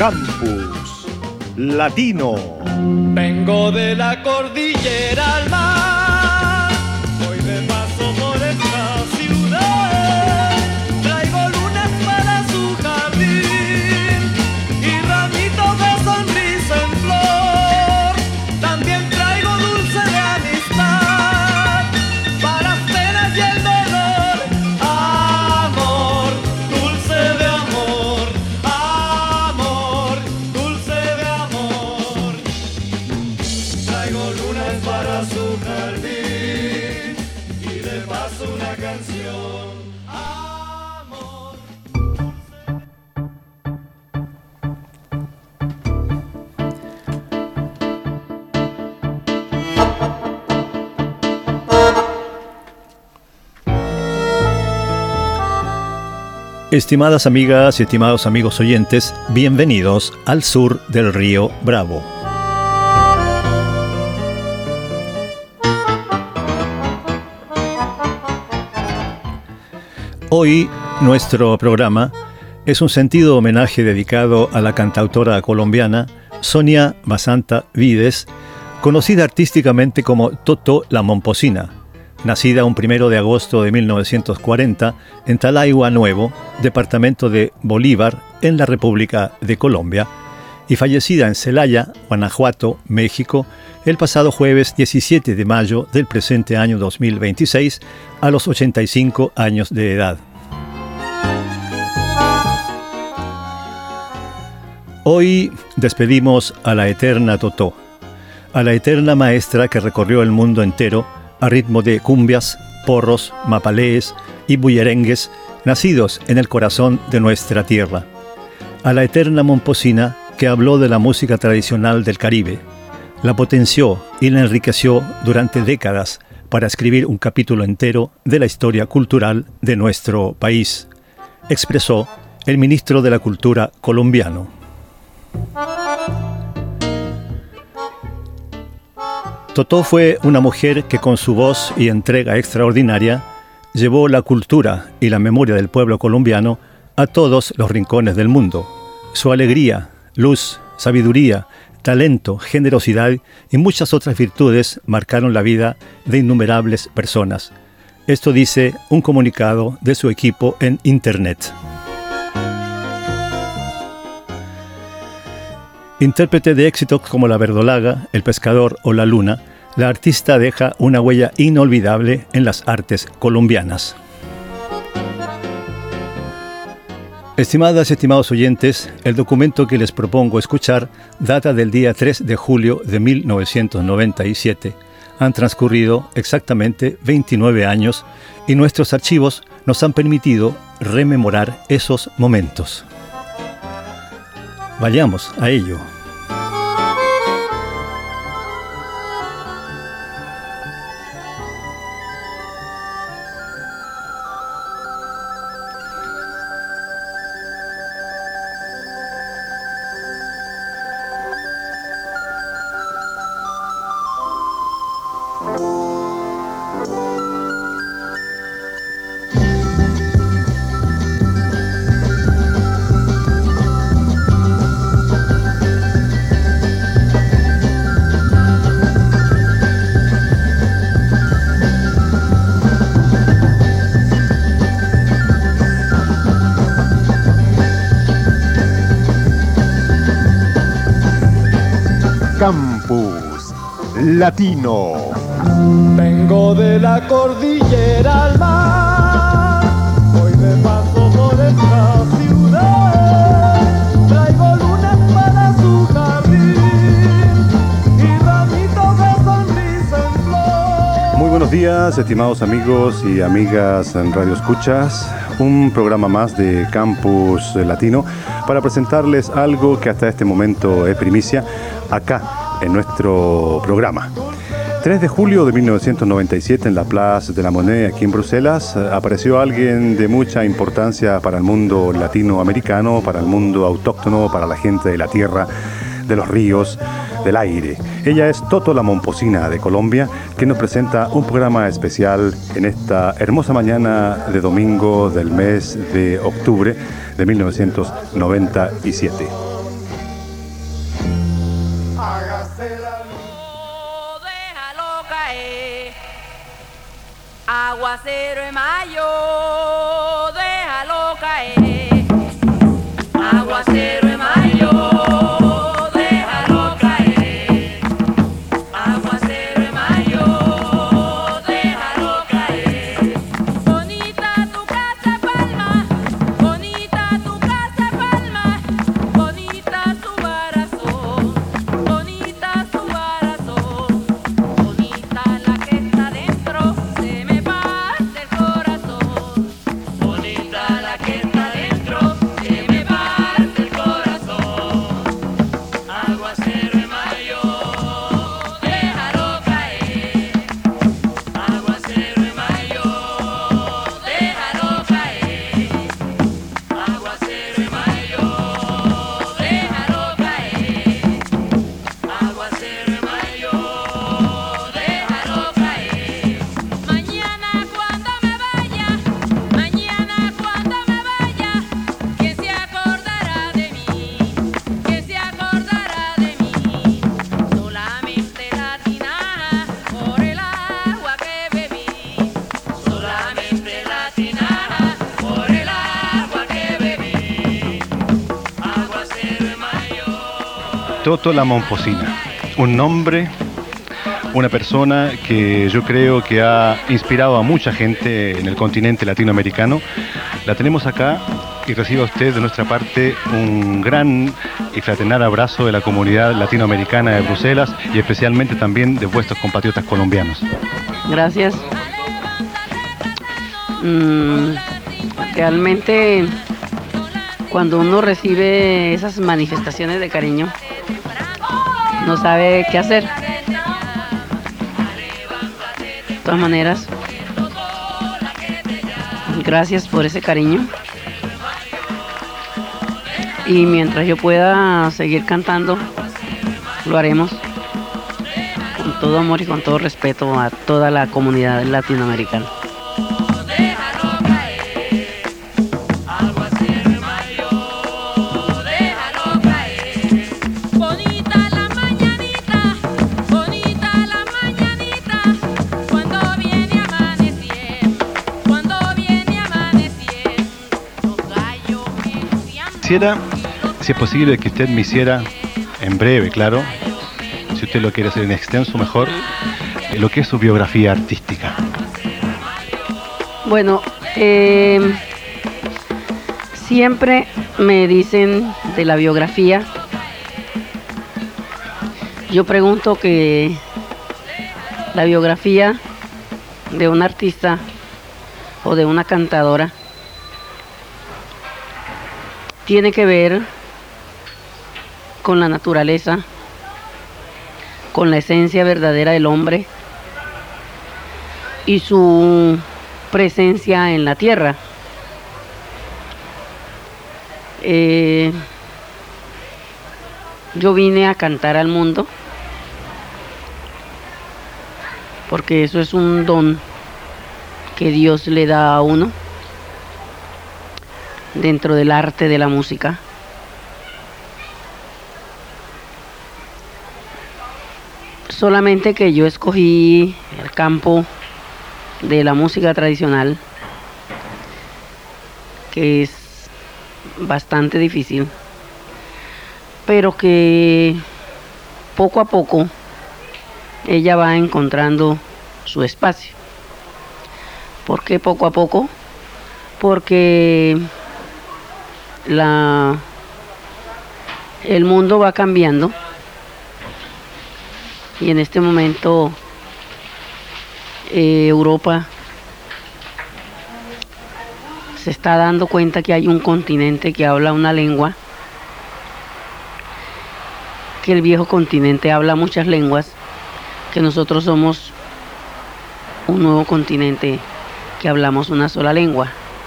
Campus Latino. Vengo de la cordillera al mar, voy de paso por esta ciudad. Traigo lunas para su jardín y ramitos de sonrisa en flor. También traigo dulce de amistad para las penas y el dolor. Amor, dulce de amor, amor, dulce de amor. Traigo lunas para su jardín y de paso una canción. Amor. Estimadas amigas y estimados amigos oyentes, bienvenidos al sur del río Bravo. Hoy nuestro programa es un sentido homenaje dedicado a la cantautora colombiana Sonia Basanta Vides, conocida artísticamente como Totó la Momposina, nacida un 1 de agosto de 1940 en Talaigua Nuevo, departamento de Bolívar, en la República de Colombia, y fallecida en Celaya, Guanajuato, México, el pasado jueves 17 de mayo del presente año 2026, a los 85 años de edad. Hoy despedimos a la eterna Totó, a la eterna maestra que recorrió el mundo entero a ritmo de cumbias, porros, mapalees y bullerengues nacidos en el corazón de nuestra tierra, a la eterna momposina que habló de la música tradicional del Caribe, la potenció y la enriqueció durante décadas para escribir un capítulo entero de la historia cultural de nuestro país, expresó el ministro de la Cultura colombiano. Totó fue una mujer que con su voz y entrega extraordinaria llevó la cultura y la memoria del pueblo colombiano a todos los rincones del mundo. Su alegría, luz, sabiduría, talento, generosidad y muchas otras virtudes marcaron la vida de innumerables personas. Esto dice un comunicado de su equipo en Internet. Intérprete de éxitos como La Verdolaga, El Pescador o La Luna, la artista deja una huella inolvidable en las artes colombianas. Estimadas y estimados oyentes, el documento que les propongo escuchar data del día 3 de julio de 1997. Han transcurrido exactamente 29 años y nuestros archivos nos han permitido rememorar esos momentos. Vayamos a ello. Campus Latino. Vengo de la cordillera al mar, voy de paso por esta ciudad. Traigo lunas para su jardín y ramitos de sonrisa en flor. Muy buenos días, estimados amigos y amigas en Radio Escuchas. Un programa más de Campus Latino para presentarles algo que hasta este momento es primicia acá en nuestro programa. 3 de julio de 1997 en la Place de la Monnaie, aquí en Bruselas, apareció alguien de mucha importancia para el mundo latinoamericano, para el mundo autóctono, para la gente de la tierra, de los ríos, del aire. Ella es Totó la Momposina de Colombia, que nos presenta un programa especial en esta hermosa mañana de domingo del mes de octubre de 1997. Aguacero en mayo, déjalo caer. Aguacero en mayo, déjalo caer. Aguacero en mayo, déjalo caer. Bonita tu casa Palma, bonita tu casa Palma, bonita su barazón, bonita su barazón, bonita la que está dentro, se me parte el corazón. Bonita la que está dentro, se me parte el corazón. Aguacero en mayo, déjalo caer. Aguacero en mayo, déjalo caer. Aguacero en mayo, déjalo caer. Aguacero en mayo, déjalo caer. Mañana cuando me vaya, ¿quién se acordará de mí? ¿Quién se acordará de mí? Solamente la tinaja por el agua que bebí. Solamente la tinaja por el agua que bebí. Aguacero en mayo. Toto la Momposina, un nombre, una persona que yo creo que ha inspirado a mucha gente en el continente latinoamericano. La tenemos acá y reciba usted de nuestra parte un gran y fraternal abrazo de la comunidad latinoamericana de Bruselas y especialmente también de vuestros compatriotas colombianos. Gracias. Realmente, cuando uno recibe esas manifestaciones de cariño, no sabe qué hacer. De todas maneras, gracias por ese cariño. Y mientras yo pueda seguir cantando, lo haremos con todo amor y con todo respeto a toda la comunidad latinoamericana. Déjalo caer. Aguacero en mayo, déjalo caer. Bonita la mañanita, cuando viene amaneciendo, los gallos menudeando. Quisiera, si es posible, que usted me hiciera, en breve, claro, si usted lo quiere hacer en extenso, mejor, lo que es su biografía artística. Bueno, siempre me dicen de la biografía. Yo pregunto que la biografía de un artista o de una cantadora tiene que ver con la naturaleza, con la esencia verdadera del hombre y su presencia en la tierra. Yo vine a cantar al mundo porque eso es un don que Dios le da a uno dentro del arte de la música. Solamente que yo escogí el campo de la música tradicional, que es bastante difícil, pero que poco a poco ella va encontrando su espacio. ¿Por qué poco a poco? Porque el mundo va cambiando y en este momento Europa se está dando cuenta que hay un continente que habla una lengua, que el viejo continente habla muchas lenguas, que nosotros somos un nuevo continente que hablamos una sola lengua.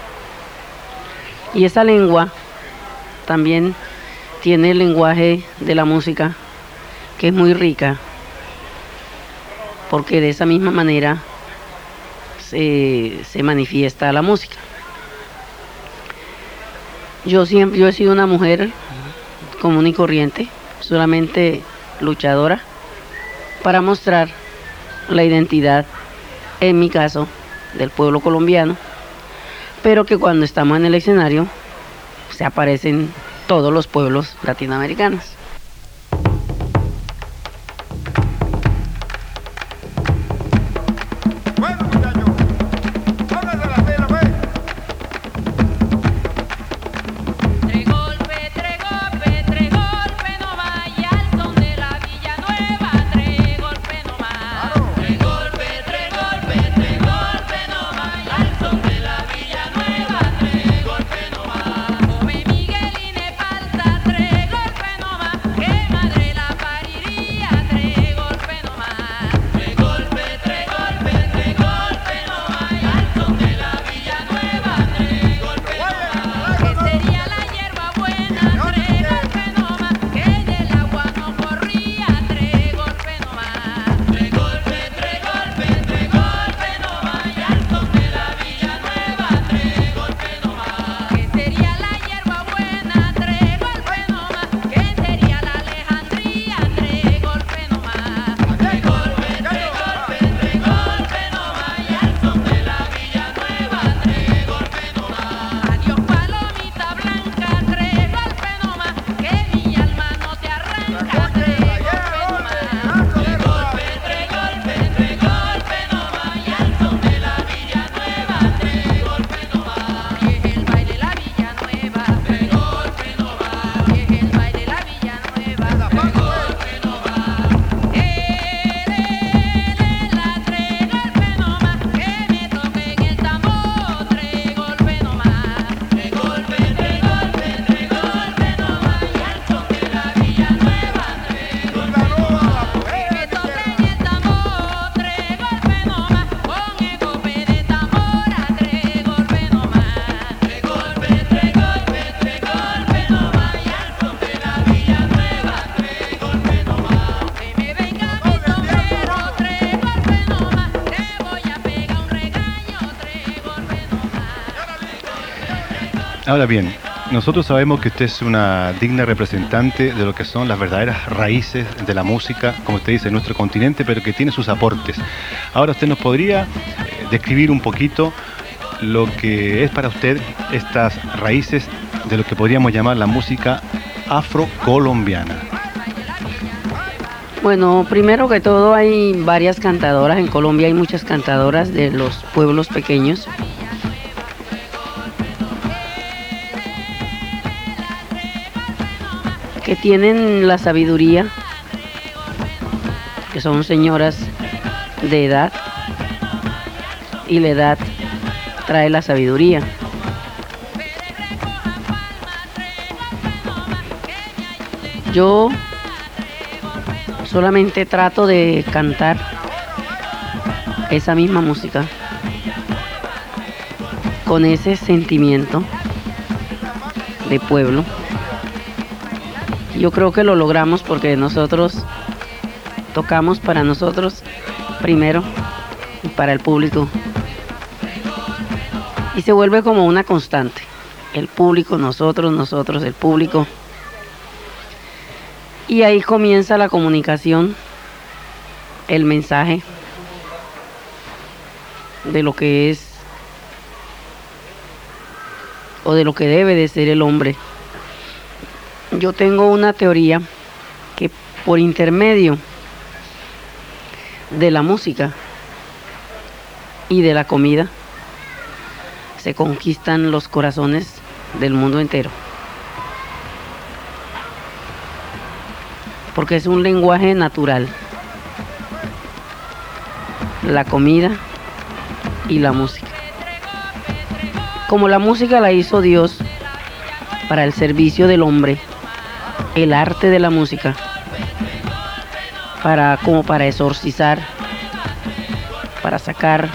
Y esa lengua también tiene el lenguaje de la música, que es muy rica, porque de esa misma manera se manifiesta la música. Yo he sido una mujer común y corriente, solamente luchadora, para mostrar la identidad, en mi caso, del pueblo colombiano, pero que cuando estamos en el escenario se aparecen todos los pueblos latinoamericanos. Ahora bien, nosotros sabemos que usted es una digna representante de lo que son las verdaderas raíces de la música, como usted dice, en nuestro continente, pero que tiene sus aportes. Ahora usted nos podría describir un poquito lo que es para usted estas raíces de lo que podríamos llamar la música afrocolombiana. Bueno, primero que todo hay varias cantadoras. En Colombia hay muchas cantadoras de los pueblos pequeños. Que tienen la sabiduría, que son señoras de edad, y la edad trae la sabiduría. Yo solamente trato de cantar esa misma música con ese sentimiento de pueblo. Yo creo que lo logramos porque nosotros tocamos para nosotros primero y para el público. Y se vuelve como una constante. El público, nosotros, el público. Y ahí comienza la comunicación, el mensaje de lo que es o de lo que debe de ser el hombre. Yo tengo una teoría que por intermedio de la música y de la comida se conquistan los corazones del mundo entero. Porque es un lenguaje natural. La comida y la música. Como la música la hizo Dios para el servicio del hombre, el arte de la música, como para exorcizar, para sacar,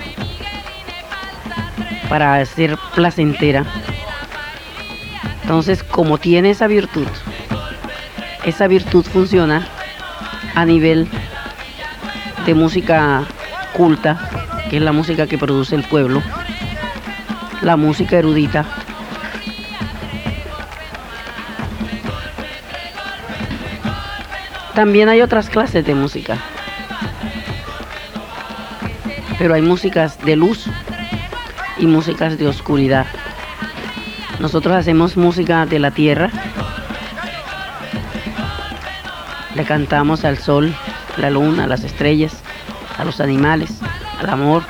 para hacer placentera. Entonces, como tiene esa virtud funciona a nivel de música culta, que es la música que produce el pueblo, la música erudita. También hay otras clases de música, pero hay músicas de luz y músicas de oscuridad. Nosotros hacemos música de la tierra, le cantamos al sol, la luna, a las estrellas, a los animales, al amor,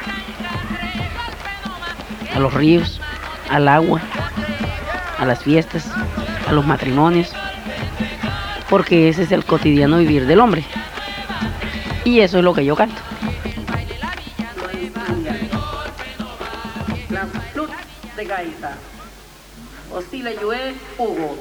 a los ríos, al agua, a las fiestas, a los matrimonios, porque ese es el cotidiano vivir del hombre. Y eso es lo que yo canto. La flauta de gaita. Oscila Yue Hugo.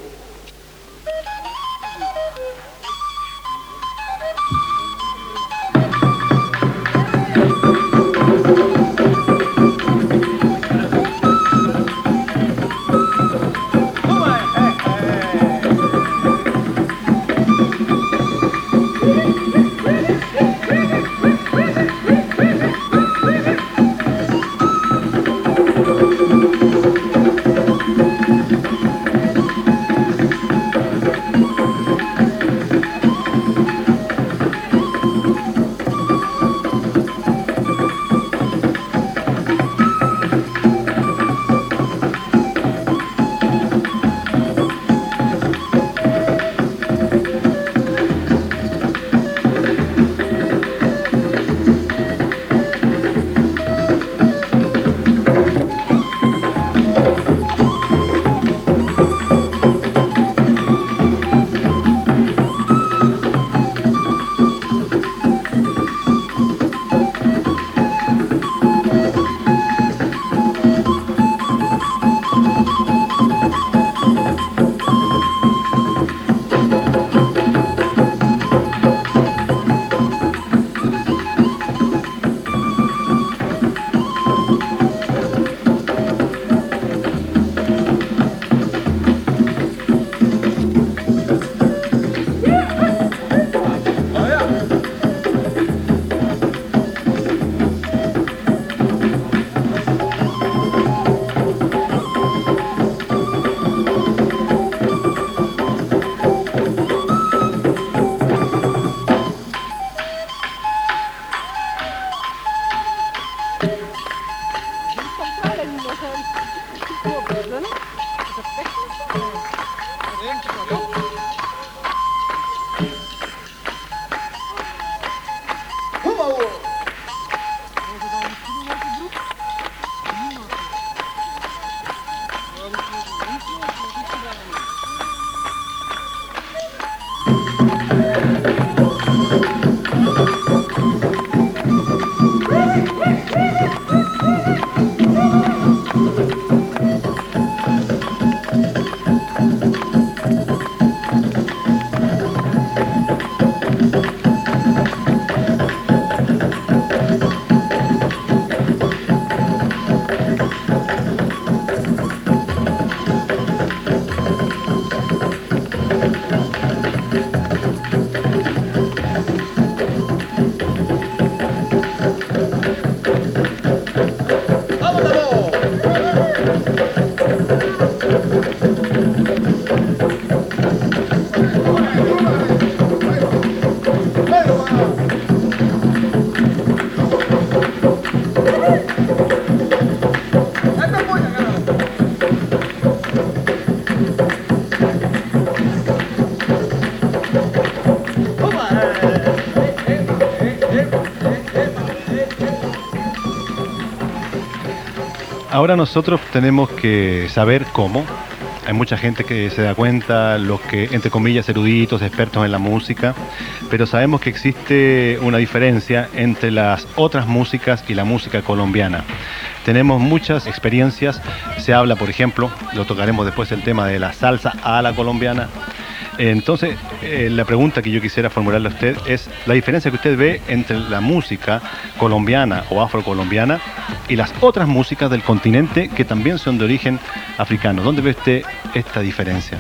Ahora nosotros tenemos que saber cómo. Hay mucha gente que se da cuenta, los que, entre comillas, eruditos, expertos en la música, pero sabemos que existe una diferencia entre las otras músicas y la música colombiana. Tenemos muchas experiencias, se habla, por ejemplo, lo tocaremos después, el tema de la salsa a la colombiana. Entonces, la pregunta que yo quisiera formularle a usted es la diferencia que usted ve entre la música colombiana o afrocolombiana y las otras músicas del continente que también son de origen africano. ¿Dónde ve usted esta diferencia?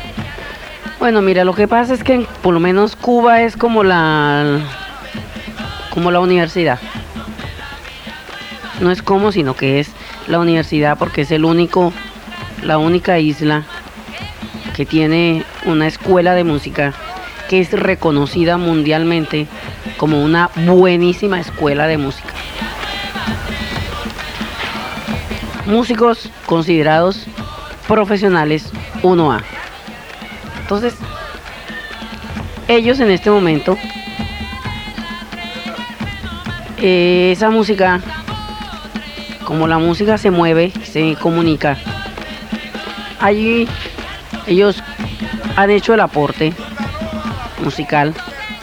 Bueno, mira, lo que pasa es que por lo menos Cuba es como la universidad. No es como, sino que es la universidad, porque es la única isla que tiene una escuela de música que es reconocida mundialmente como una buenísima escuela de música. músicos considerados profesionales 1A. Entonces, ellos en este momento, esa música, como la música se mueve, se comunica, allí ellos han hecho el aporte musical,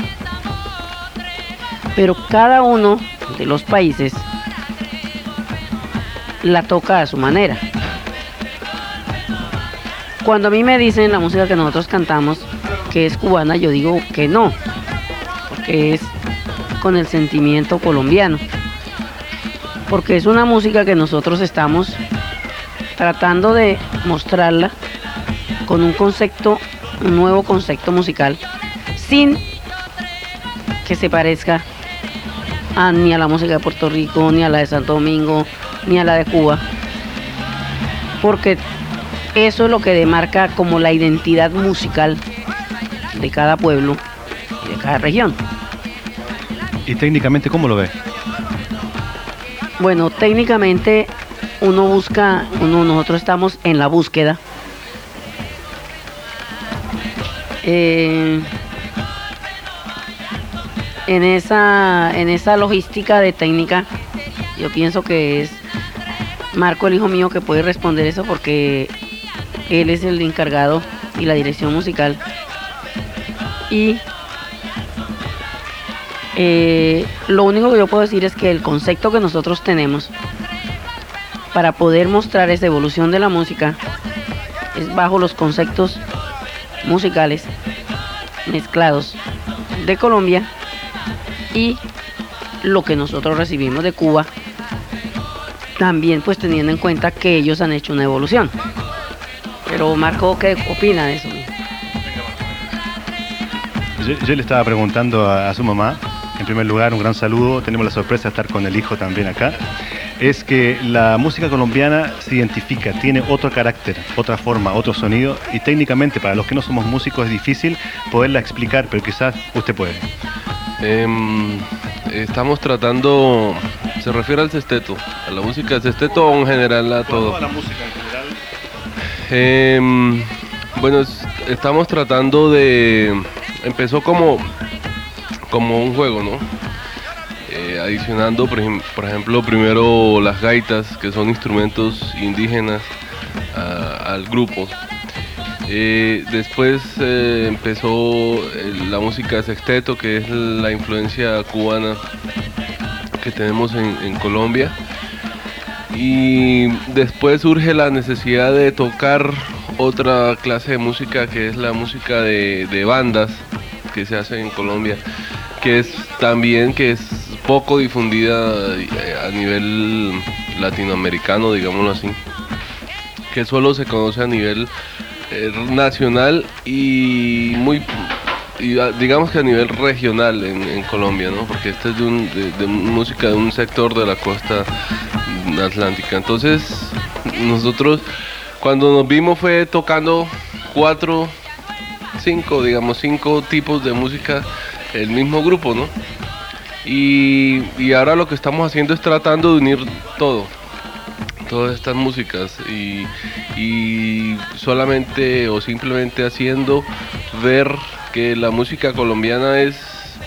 pero cada uno de los países la toca a su manera. Cuando a mí me dicen la música que nosotros cantamos que es cubana, yo digo que no, porque es con el sentimiento colombiano, porque es una música que nosotros estamos tratando de mostrarla con un concepto, un nuevo concepto musical, sin que se parezca ni a la música de Puerto Rico, ni a la de Santo Domingo, ni a la de Cuba, porque eso es lo que demarca como la identidad musical de cada pueblo y de cada región. ¿Y técnicamente cómo lo ve? Bueno, técnicamente nosotros estamos en la búsqueda. En esa logística de técnica, yo pienso que es Marco, el hijo mío, que puede responder eso, porque él es el encargado y la dirección musical. Y lo único que yo puedo decir es que el concepto que nosotros tenemos para poder mostrar esa evolución de la música es bajo los conceptos musicales mezclados de Colombia y lo que nosotros recibimos de Cuba, también pues teniendo en cuenta que ellos han hecho una evolución. Pero Marco, ¿qué opina de eso? Yo le estaba preguntando a su mamá, en primer lugar, un gran saludo, tenemos la sorpresa de estar con el hijo también acá, es que la música colombiana se identifica, tiene otro carácter, otra forma, otro sonido, y técnicamente para los que no somos músicos es difícil poderla explicar, pero quizás usted puede. Estamos tratando, se refiere al sexteto, a la música del sexteto o en general a todo. Toda la música en general. Bueno, estamos tratando de, empezó como un juego, ¿no? Adicionando, por ejemplo, primero las gaitas, que son instrumentos indígenas, al grupo. Después empezó la música sexteto, que es la influencia cubana que tenemos en Colombia. Y después surge la necesidad de tocar otra clase de música, que es la música de bandas que se hace en Colombia, que es poco difundida a nivel latinoamericano, digámoslo así, que solo se conoce a nivel nacional y digamos que a nivel regional en Colombia, ¿no? Porque esta es de música de un sector de la costa atlántica. Entonces nosotros cuando nos vimos fue tocando 5 tipos de música, el mismo grupo, ¿no? Y ahora lo que estamos haciendo es tratando de unir todas estas músicas y solamente o simplemente haciendo ver que la música colombiana es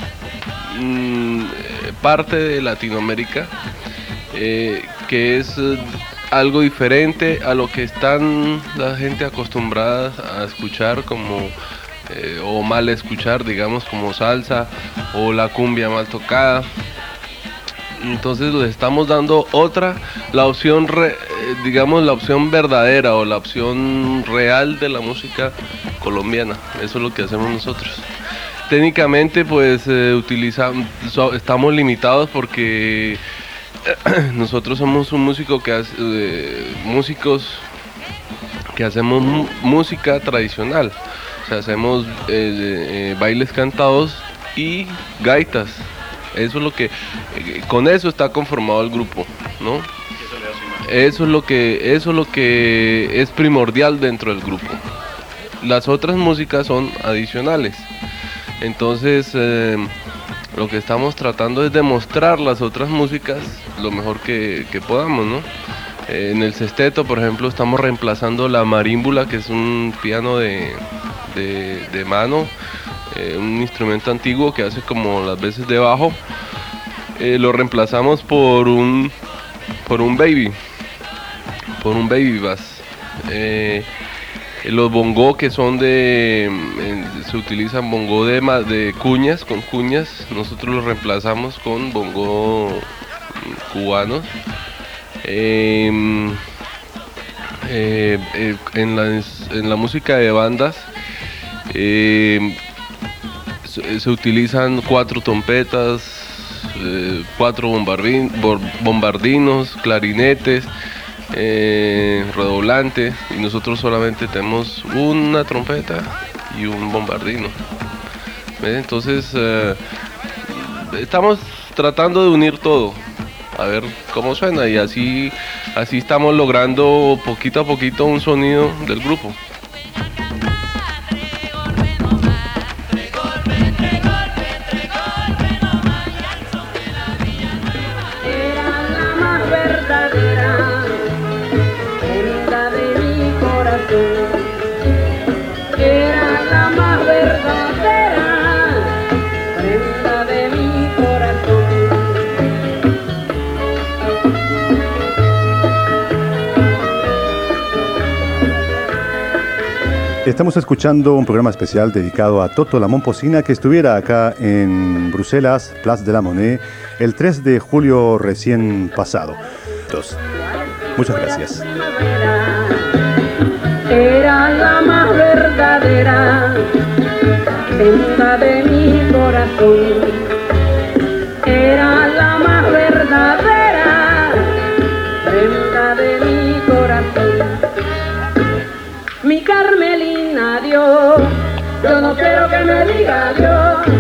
parte de Latinoamérica, que es algo diferente a lo que están la gente acostumbrada a escuchar o mal escuchar, digamos, como salsa o la cumbia mal tocada. Entonces les estamos dando la opción la opción verdadera o la opción real de la música colombiana. Eso es lo que hacemos nosotros. Técnicamente pues estamos limitados porque nosotros somos músicos que hacemos música tradicional. O sea, hacemos bailes cantados y gaitas. Eso es lo que, con eso está conformado el grupo, ¿no? Eso es lo que es primordial dentro del grupo. Las otras músicas son adicionales. Entonces, lo que estamos tratando es demostrar las otras músicas lo mejor que podamos, ¿no? En el sexteto, por ejemplo, estamos reemplazando la marímbula, que es un piano de mano, un instrumento antiguo que hace como las veces de bajo. Lo reemplazamos por un baby bass. Los bongó, que son se utilizan bongó de cuñas, con cuñas, nosotros los reemplazamos con bongó cubanos. En la música de bandas se utilizan 4 trompetas, 4 bombardinos, clarinetes, redoblantes, y nosotros solamente tenemos una trompeta y un bombardino. ¿Ves? Entonces estamos tratando de unir todo, a ver cómo suena, y así estamos logrando poquito a poquito un sonido del grupo. Estamos escuchando un programa especial dedicado a Toto la Momposina, que estuviera acá en Bruselas, Place de la Monnaie, el 3 de julio recién pasado. Muchas gracias. Era la más verdadera prenda de mi corazón. Era la más verdadera prenda de mi corazón. Mi Carmelina, Dios, yo no quiero que me diga Dios.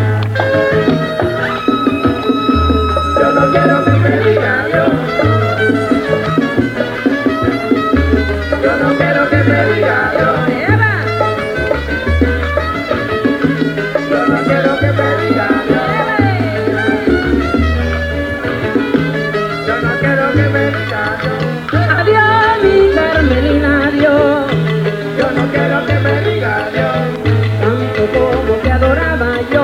Yo no quiero que me diga Dios. Yo no quiero que me diga Dios. Yo no quiero que me diga Dios. Yo no quiero que me diga Dios. Adiós, mi Carmelina, adiós. Yo no quiero que me diga Dios, tanto como te adoraba yo.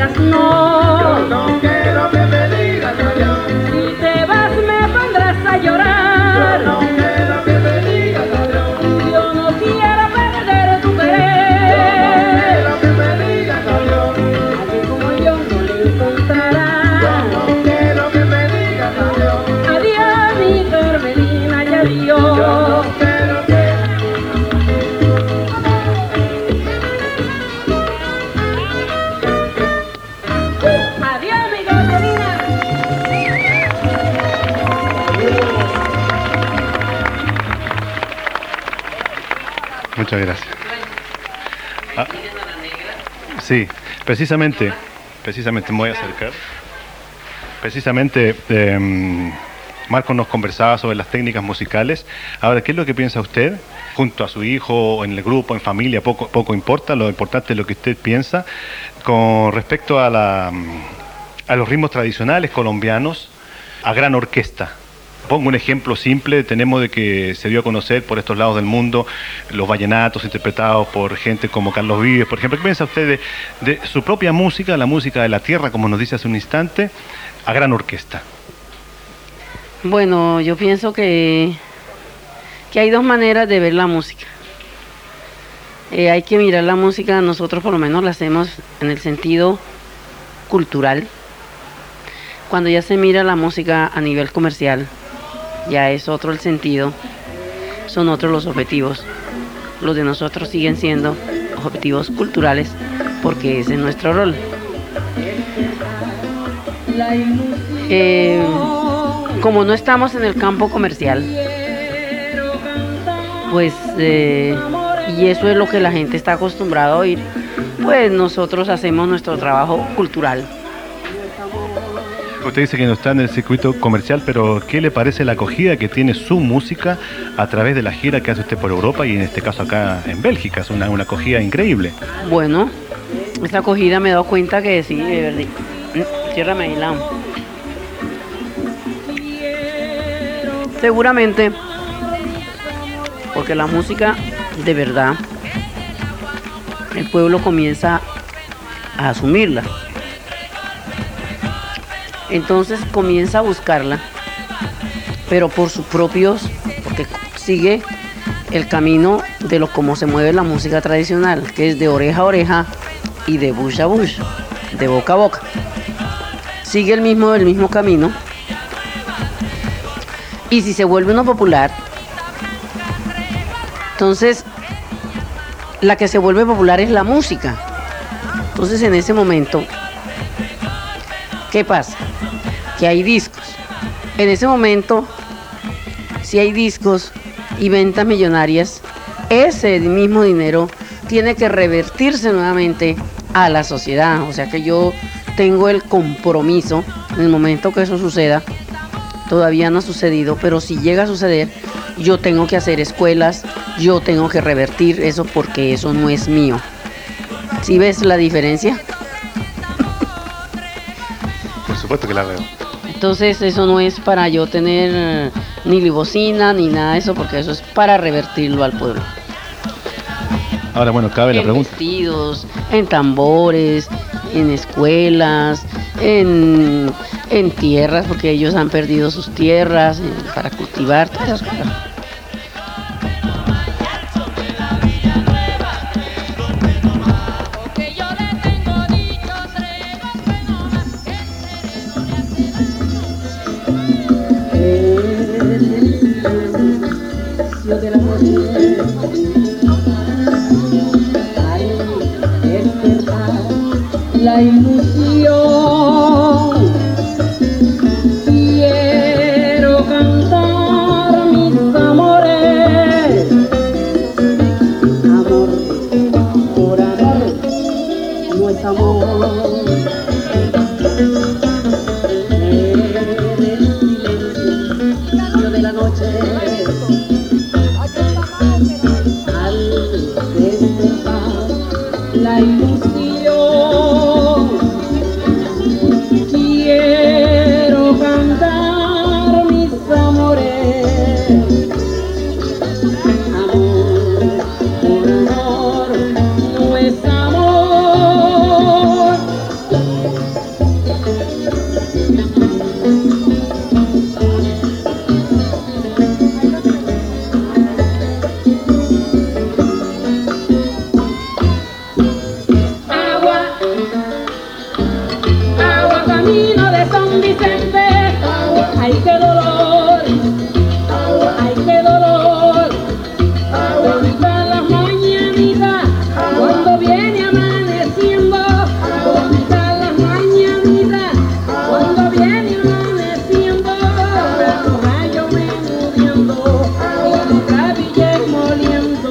digas no. Yo no quiero que me digas adiós. Si te vas me pondrás a llorar. Yo no quiero que me digas adiós. Yo no quiero perder tu Yo no querer. quiero que me digas adiós. Así como yo no le encontrarás. Yo no quiero que me digas adiós. Adiós mi Carmelina y Yo adiós. no quiero que Adiós mi Carmelina. Muchas gracias. Ah, sí, precisamente me voy a acercar. Precisamente, Marco nos conversaba sobre las técnicas musicales. Ahora, ¿qué es lo que piensa usted? Junto a su hijo, en el grupo, en familia, poco importa. Lo importante es lo que usted piensa con respecto a los ritmos tradicionales colombianos, a gran orquesta. Pongo un ejemplo simple, tenemos de que se dio a conocer por estos lados del mundo los vallenatos interpretados por gente como Carlos Vives, por ejemplo. ¿Qué piensa usted de su propia música, la música de la tierra, como nos dice hace un instante, a gran orquesta? Bueno, yo pienso que hay dos maneras de ver la música. Hay que mirar la música, nosotros por lo menos la hacemos en el sentido cultural. Cuando ya se mira la música a nivel comercial, ya es otro el sentido, son otros los objetivos. Los de nosotros siguen siendo objetivos culturales porque ese es nuestro rol. Como no estamos en el campo comercial, pues y eso es lo que la gente está acostumbrada a oír, pues nosotros hacemos nuestro trabajo cultural. Usted dice que no está en el circuito comercial, pero ¿qué le parece la acogida que tiene su música a través de la gira que hace usted por Europa y en este caso acá en Bélgica? Es una acogida increíble. Bueno, esta acogida me he dado cuenta que sí, de verdad. Ciérrame ahí la... Seguramente, porque la música, de verdad, el pueblo comienza a asumirla. Entonces comienza a buscarla, pero por sus propios, porque sigue el camino de lo como se mueve la música tradicional, que es de oreja a oreja y de bush a bush, de boca a boca. Sigue el mismo camino. Y si se vuelve uno popular, entonces la que se vuelve popular es la música. Entonces en ese momento, ¿qué pasa? Que hay discos. En ese momento, si hay discos y ventas millonarias, ese mismo dinero tiene que revertirse nuevamente a la sociedad. O sea que yo tengo el compromiso, en el momento que eso suceda, todavía no ha sucedido, pero si llega a suceder, yo tengo que hacer escuelas, yo tengo que revertir eso porque eso no es mío. ¿Sí ves la diferencia? Por supuesto que la veo. Entonces eso no es para yo tener ni limosina ni nada de eso, porque eso es para revertirlo al pueblo. Ahora, bueno, cabe la En pregunta. vestidos, en tambores, en escuelas, en tierras, porque ellos han perdido sus tierras para cultivar, todas esas cosas. Porque yo le tengo dicho la ilusión. Quiero cantar mis amores, amor por amor, no es amor. Eres silencio de la noche. Al despertar la ilusión. San Vicente, ay qué dolor, ay qué dolor. Bonitas las mañanitas cuando viene amaneciendo, bonitas las mañanitas cuando viene amaneciendo, los rayos menudeando y los trabilles moliendo.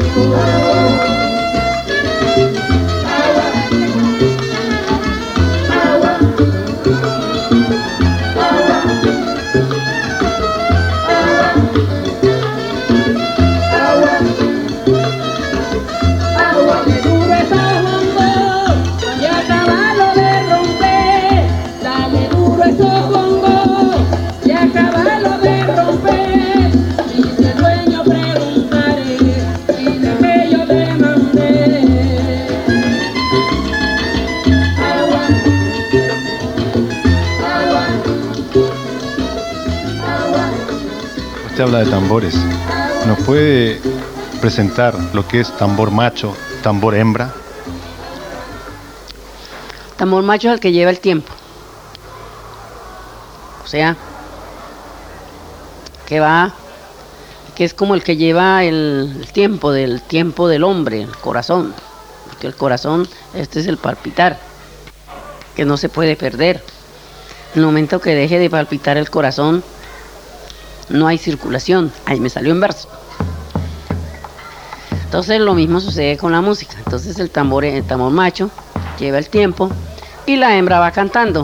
Dale duro esos bongos y acabalo de romper. Dale duro esos bongos y acabalo de romper. Y si el dueño preguntare, dile que yo te mandé. Agua, agua, agua. Usted habla de tambores. ¿Nos puede presentar lo que es tambor macho, tambor hembra? Tambor macho es el que lleva el tiempo. O sea, que es como el que lleva el tiempo del hombre, el corazón. Porque el corazón, este es el palpitar, que no se puede perder. En el momento que deje de palpitar el corazón, no hay circulación. Ahí me salió en verso. Entonces lo mismo sucede con la música. Entonces el tambor macho lleva el tiempo y la hembra va cantando.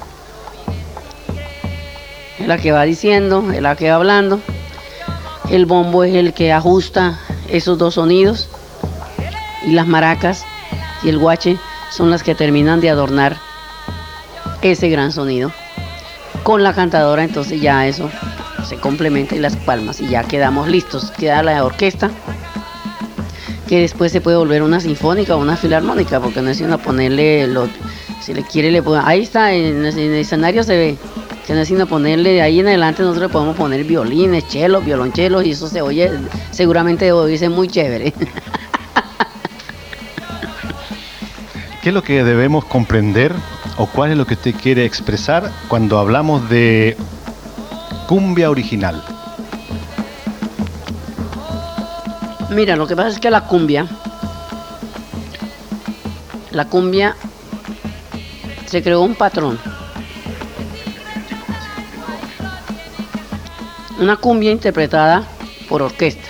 Es la que va diciendo, es la que va hablando. El bombo es el que ajusta esos dos sonidos y las maracas y el guache son las que terminan de adornar ese gran sonido. Con la cantadora entonces ya eso se complementa y las palmas y ya quedamos listos. Queda la orquesta, que después se puede volver una sinfónica o una filarmónica, porque no es sino ponerle, si le quiere le puede, ahí está, en el escenario se ve, que no es sino ponerle, de ahí en adelante nosotros le podemos poner violines, chelos, violonchelos, y eso se oye, seguramente oírse muy chévere. ¿Qué es lo que debemos comprender o cuál es lo que usted quiere expresar cuando hablamos de cumbia original? Mira, lo que pasa es que la cumbia se creó un patrón. Una cumbia interpretada por orquesta.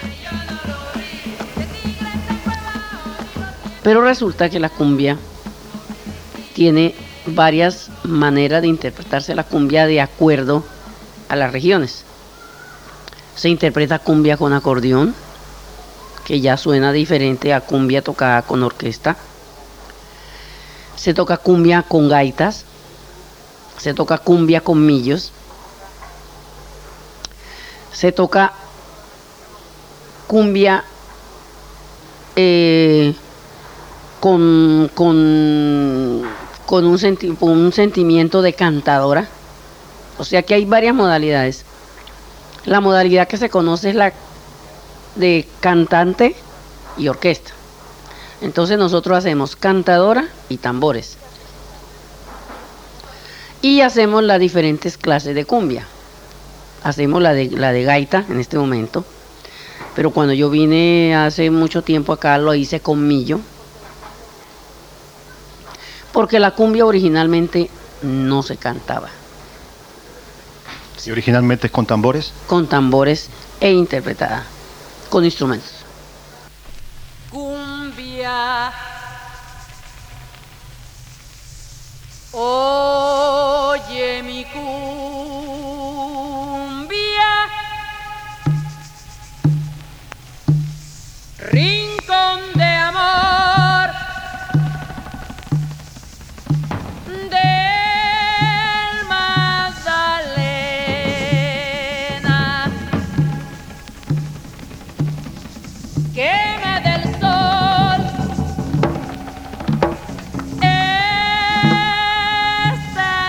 Pero resulta que la cumbia tiene varias maneras de interpretarse la cumbia de acuerdo a las regiones. Se interpreta cumbia con acordeón, que ya suena diferente a cumbia tocada con orquesta. Se toca cumbia con gaitas, se toca cumbia con millos, se toca cumbia con un sentimiento de cantadora. O sea que hay varias modalidades. La modalidad que se conoce es la de cantante y orquesta. Entonces nosotros hacemos cantadora y tambores. Y hacemos las diferentes clases de cumbia. Hacemos la de gaita en este momento. Pero cuando yo vine hace mucho tiempo acá lo hice con millo. Porque la cumbia originalmente no se cantaba. ¿Y originalmente es con tambores? Con tambores e interpretada con instrumentos. Cumbia, oye mi cumbia, rincón de amor del Magdalena, quema del sol, esta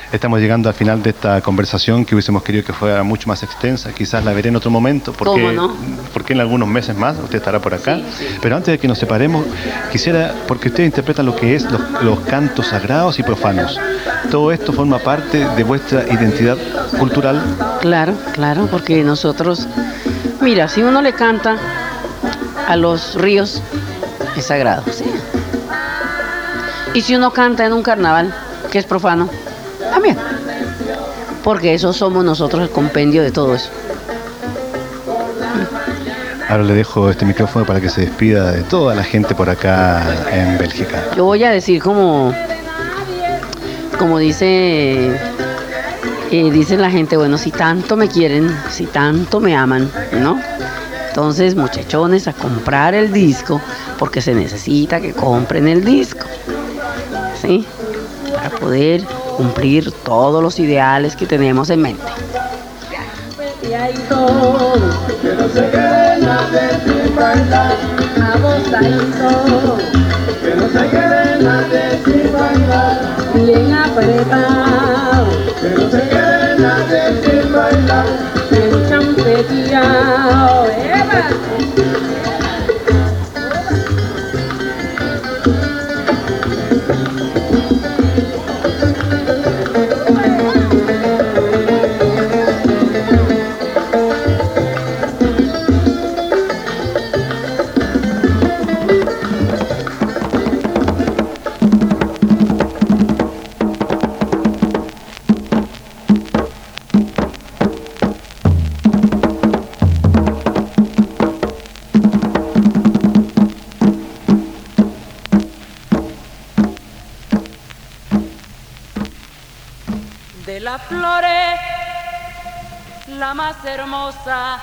Estamos llegando al final de esta conversación que hubiésemos querido que fuera mucho más extensa. Quizás la veré en otro momento, ¿Cómo no? porque en algunos meses más usted estará por acá. Sí, sí. Pero antes de que nos separemos, quisiera, porque usted interpreta lo que es los cantos sagrados y profanos. Todo esto forma parte de vuestra identidad cultural. Claro, claro, porque nosotros, mira, si uno le canta a los ríos, es sagrado, ¿sí? Y si uno canta en un carnaval, que es profano, también. Porque eso somos nosotros, el compendio de todo eso. Ahora le dejo este micrófono para que se despida de toda la gente por acá en Bélgica. Yo voy a decir como dice la gente, bueno, si tanto me quieren, si tanto me aman, ¿no? Entonces, muchachones, a comprar el disco, porque se necesita que compren el disco, ¿sí? Para poder cumplir todos los ideales que tenemos en mente. Que no se queden a decir bailar, abosadito. Que no se queden a decir bailar, bien apretado. Que no se queden a decir bailar, bien champeteado. De las flores, la más hermosa,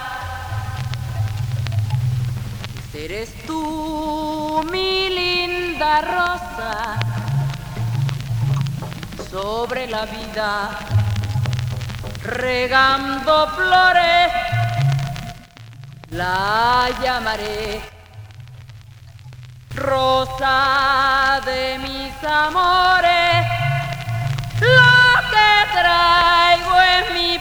eres tú, mi linda rosa, sobre la vida, regando flores, la llamaré rosa de mis amores. Lo que traigo es mi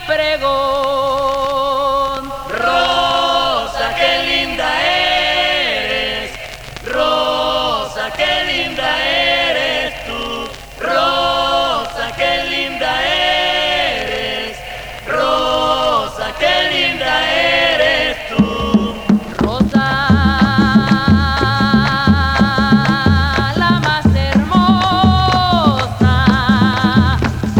pregón. Rosa, qué linda eres. Rosa, qué linda eres tú. Rosa, qué linda eres. Rosa, qué linda eres tú. Rosa, la más hermosa,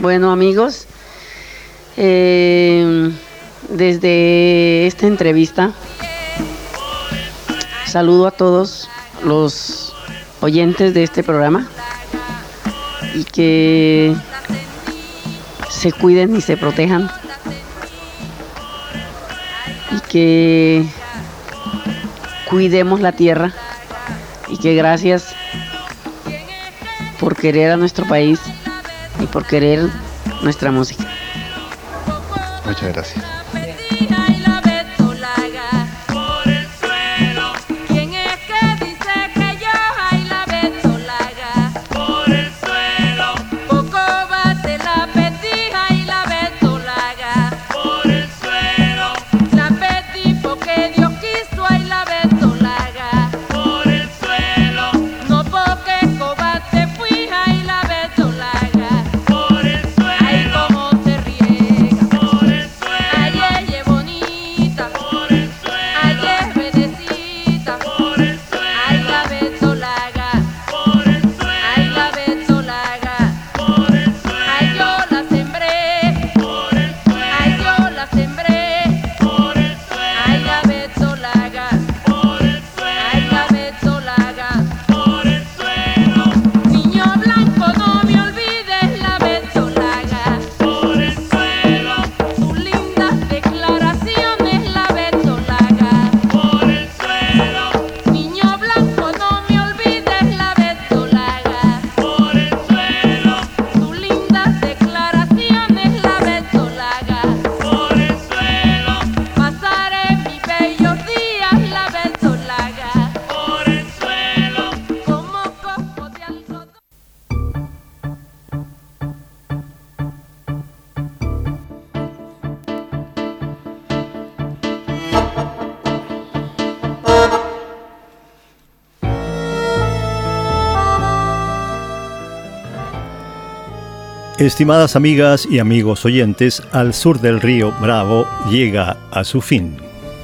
Bueno, amigos, desde esta entrevista saludo a todos los oyentes de este programa y que se cuiden y se protejan y que cuidemos la tierra y que gracias por querer a nuestro país y por querer nuestra música. Muchas gracias. Estimadas amigas y amigos oyentes, Al sur del río Bravo llega a su fin.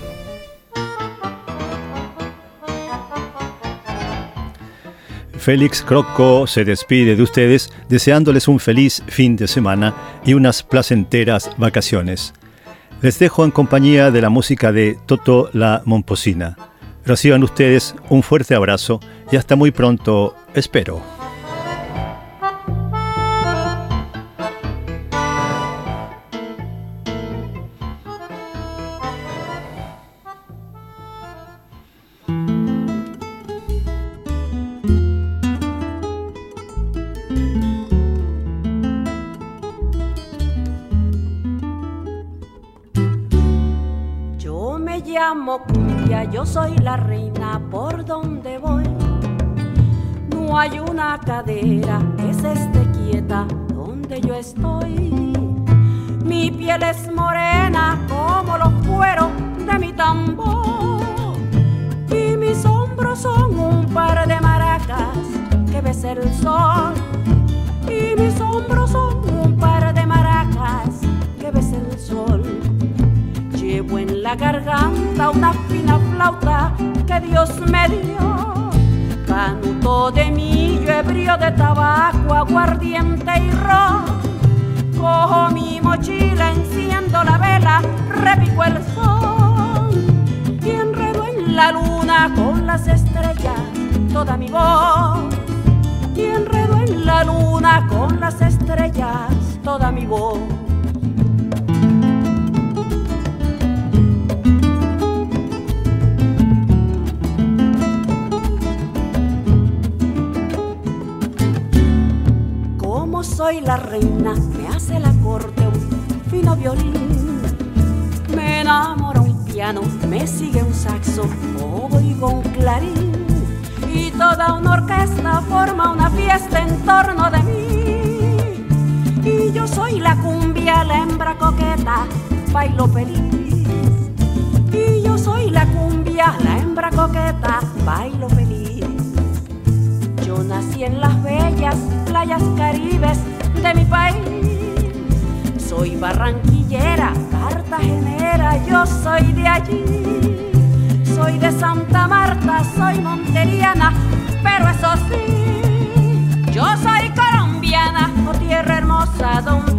Félix Croco se despide de ustedes deseándoles un feliz fin de semana y unas placenteras vacaciones. Les dejo en compañía de la música de Toto La Momposina. Reciban ustedes un fuerte abrazo y hasta muy pronto, espero. Yo soy la reina por donde voy. No hay una cadera que se esté quieta donde yo estoy. Mi piel es morena como los cueros de mi tambor y mis hombros son un par de maracas que besa el sol. Y mis hombros son un par de maracas que besa el sol. Llevo en la garganta una fina flauta que Dios me dio, canuto de millo, ebrio de tabaco, aguardiente y ron. Cojo mi mochila, enciendo la vela, repico el sol y enredo en la luna con las estrellas toda mi voz. Y enredo en la luna con las estrellas toda mi voz. Soy la reina, me hace la corte un fino violín. Me enamora un piano, me sigue un saxo, oigo un clarín. Y toda una orquesta forma una fiesta en torno de mí. Y yo soy la cumbia, la hembra coqueta, bailo feliz. Y yo soy la cumbia, la hembra coqueta, bailo feliz. Yo nací en las bellas playas caribes de mi país. Soy barranquillera, cartagenera, yo soy de allí. Soy de Santa Marta, soy monteriana, pero eso sí, yo soy colombiana, oh tierra hermosa donde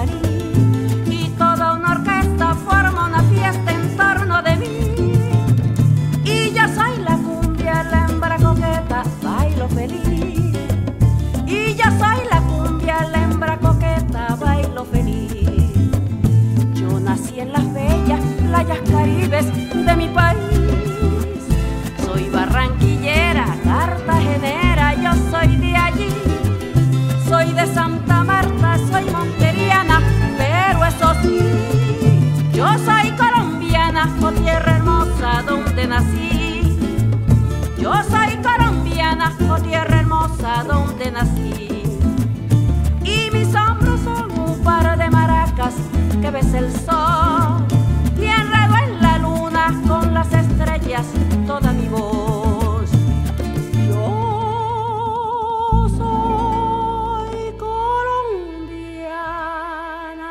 salí y toda una orquesta forma una fiesta en torno de mí. Y yo soy la cumbia, la hembra coqueta, bailo feliz. Y yo soy la cumbia, la hembra coqueta, bailo feliz. Yo nací en las bellas playas caribes de mi país. Soy barranquillera, cartagenera, yo soy de allí. Soy de Santa Marta, soy monteriana, pero eso sí, yo soy colombiana, oh tierra hermosa donde nací. Yo soy colombiana, oh tierra hermosa donde nací. Y mis hombros son un par de maracas que besa el sol y enredo en la luna con las estrellas toda mi voz. Yo soy colombiana.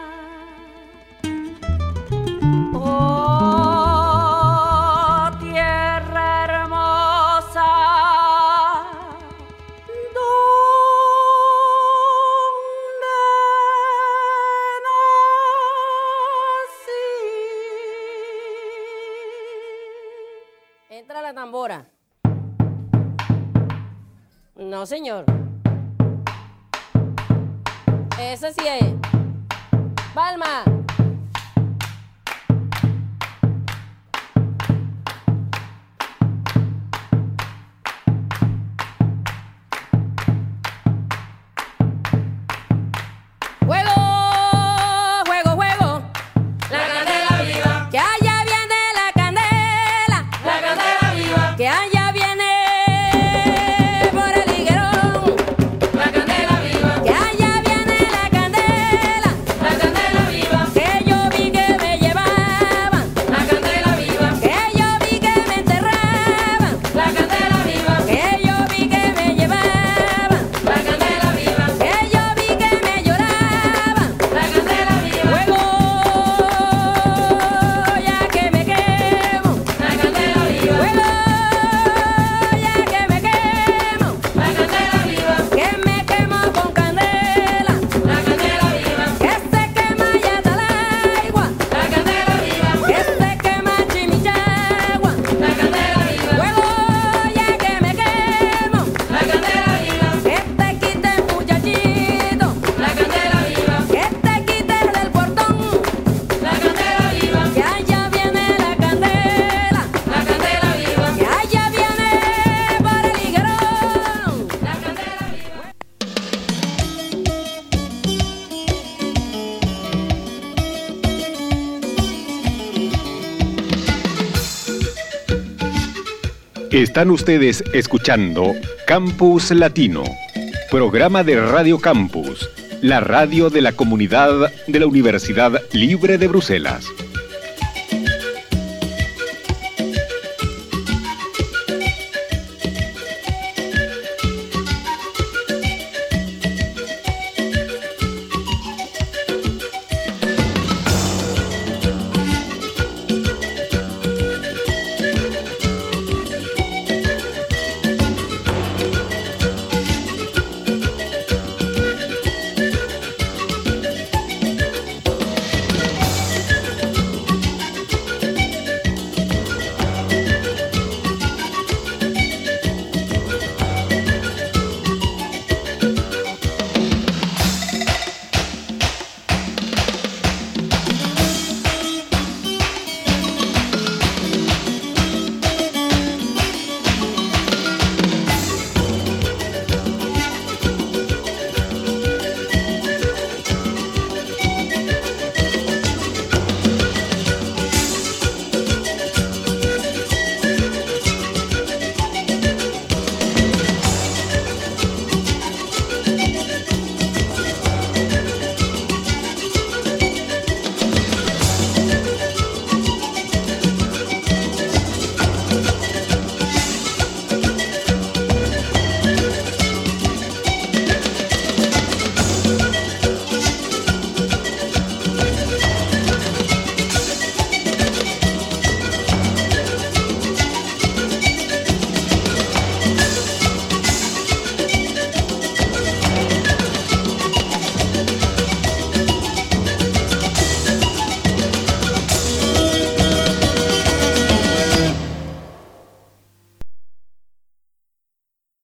Oh, tierra hermosa, donde nací. Entra la tambora. No, señor. Ese sí es. Palma. Juego, juego, juego. La candela viva. Que allá viene la candela. La candela viva. Que allá viene por el higuerón. La candela viva. Que allá viene la candela. La candela viva. Que yo vi que me llevaban. La candela viva. Que yo vi que me enterraban. La candela viva. Que yo vi que me llevaban. La candela viva. Que yo vi que me lloraban. La candela viva. Luego ya que me quemo. La candela viva. Luego ya que me quemo. La candela viva. Que me quemo con candela. La candela viva. Que se quema Yatalaigua. La candela viva. Que se quema Chimichagua. La candela viva. Luego ya que me quemo. La candela viva. Que te quiten muchachito. La candela viva. Que te quiten del portón. La candela viva. Que allá viene la candela. La candela viva. Que allá viene por el higuerón. La candela viva. Están ustedes escuchando Campus Latino, programa de Radio Campus, la radio de la comunidad de la Universidad Libre de Bruselas.